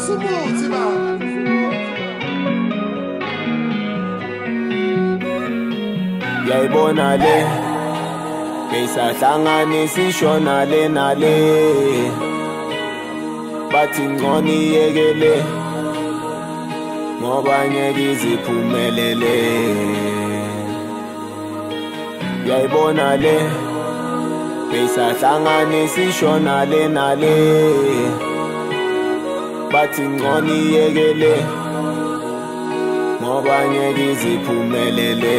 sumuthi baba. Yayibona le besahlanganisa ishona le nale bathi ngcono iyekele ngoba ngeke iziphumelele. Yayibona le besahlanganisa ishona le nale bathi ngcono iyekele ngoba ngeke iziphumelele.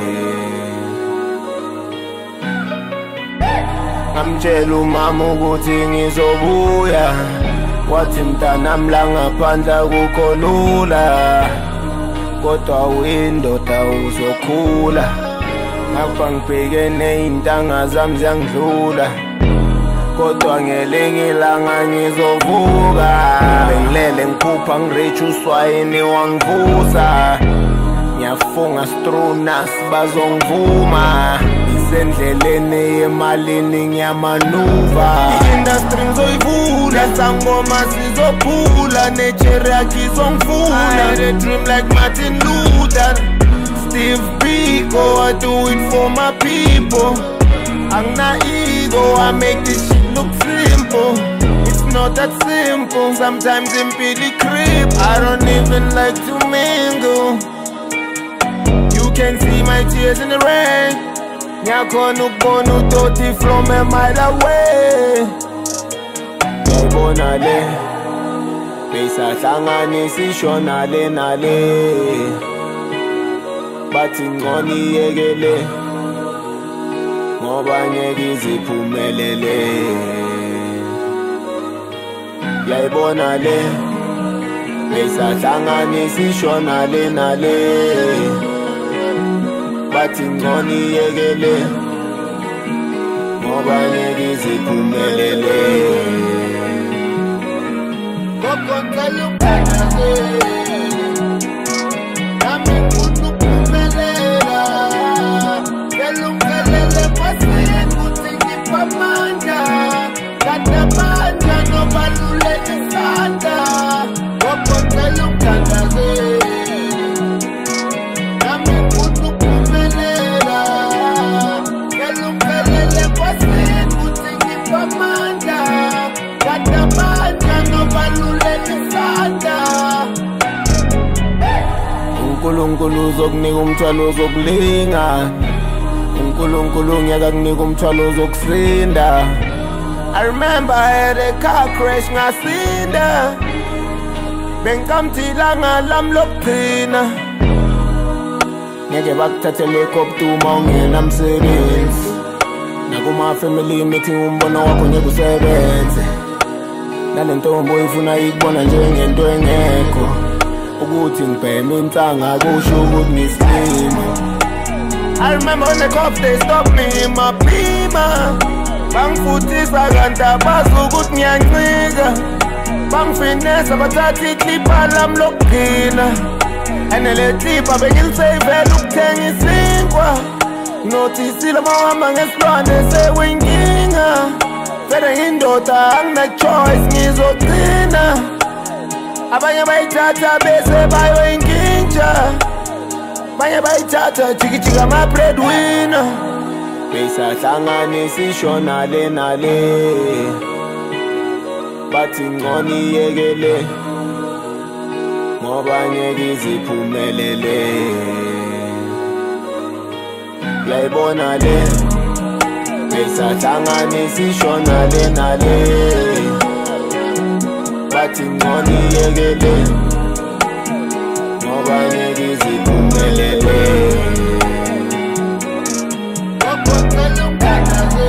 Ngamtshela umama ukuthi ngizobuya, wathi mntanami la ngaphandle akukho lula, kodwa uyindoda uzokhula. Ngapha ngibhekene iy'ntanga zami ziyangidlula, kodwa ngelinye ilanga ngizovuka. Bengilele ngiphupha ngireche uswayini wangivusa, ngiyafunga strunas bazongivuma. Isendleleni yemalini ngiyamanuva, i-industry ngizoyivula, sangoma sizophula, nature yakhe izongifuna. I had a dream like Martin Luther, Steve Biko, I do it for my people. Angina ego, I make this shit look simple. It's not that simple, sometimes impili creep. I don't even like to mingle. You can see my tears in the rain. Ngiyakhona ukubona utoti from a mile away. Yayibona le besahlanganisa ishona le nale bathi ngcono iyekele ngoba ngeke iziphumelele. Yayibona le besahlanganisa ishona le nale bathi ngcono iyekele ngoba ngeke iziphumelele. Ngokhokhela umphakathi nami ngifuna ukuphumelela, ngelungelele phasini ukuthi ngipha amandla, kade amandla nobaluleka isandla. Ngokhokhela umphakathi uNkulunkulu uzokunika umthwalo uzokulinga, uNkulunkulu ngeke akunika umthwalo uzokusinda. I remember I had a car crash ngasinda, bengikamthila ngalami lokugcina. Ngeke bakuthathele ikopti uma ungenamsebenzi, nakuma-family meeting umbono wakho ngeke usebenze. Nale ntombi oyifuna ikubona njengento engekho, ukuthi ngibheme insanga kusho ukuthi ngisilima. I remember when the cops they stopped me in my Beamer, bangifutisa kanti abazi ukuthi ngiyancika. Bangifinesa bathatha iklipa lami lokugcina, ene le klipa bengiliseyivela ukuthenga isinkwa. Nothisile mawahamba ngesilwane sewinkinga, vele indoda angina-choice ngizogcina. Abanye bayithatha bese bayoyinkintsha, abanye bayithatha jikijika ama-breadwinner. Besahlanganisa ishona le nale bathi ngcono iyekele ngoba ngeke iziphumelele. Yayibona le besahlanganisa ishona le nale bathi ngcono iyekele ngoba ngeke iziphumelele. Ngokhokhela umphakathi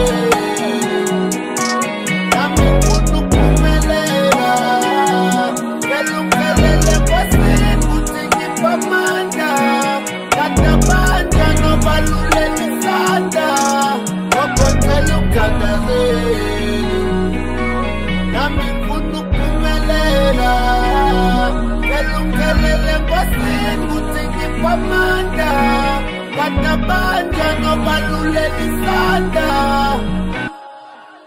nami ngifuna ukuphumelela, ngelungelele phasini ukuthi ngipha amandla, kade amandla nobaluleka isandla. Ngokhokhela umphakathi nami ngifuna ukuphumelela, ngelungelele phasini ukuthi ngipha amandla, kade amandla nobaluleka isandla.